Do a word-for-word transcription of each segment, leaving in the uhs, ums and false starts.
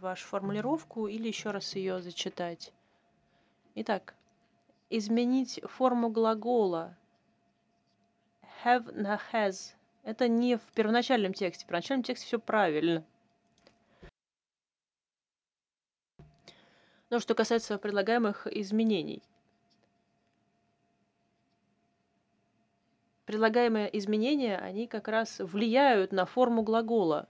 вашу формулировку или еще раз ее зачитать. Итак, изменить форму глагола have на has. Это не в первоначальном тексте. В первоначальном тексте все правильно. Но что касается предлагаемых изменений. Предлагаемые изменения, они как раз влияют на форму глагола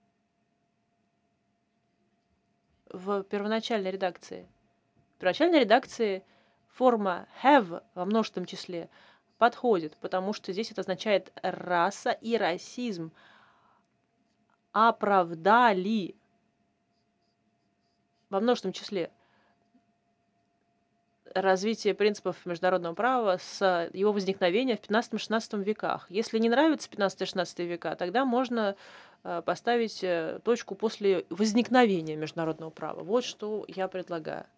в первоначальной редакции. В первоначальной редакции форма have во множественном числе подходит, потому что здесь это означает раса и расизм. Оправдали во множественном числе развитие принципов международного права с его возникновения в пятнадцатом-шестнадцатом веках. Если не нравится пятнадцатый-шестнадцатый века, тогда можно поставить точку после возникновения международного права. Вот что я предлагаю.